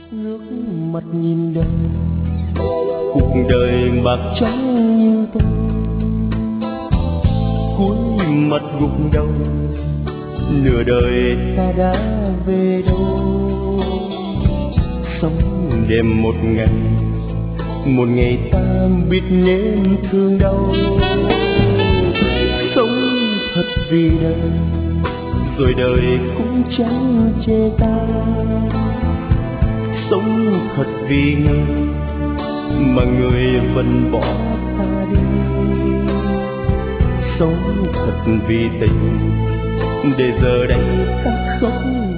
Ngước mặt nhìn đời, cuộc đời bạc trắng như tôi, cuối mặt gục đầu, nửa đời ta đã về đâu. Sống đêm một ngày ta biết nên thương đau. Sống thật vì đời, rồi đời cũng chẳng chê ta. Sống thật vì người, mà người vẫn bỏ ta đi. Sống thật vì tình, để giờ đây ta không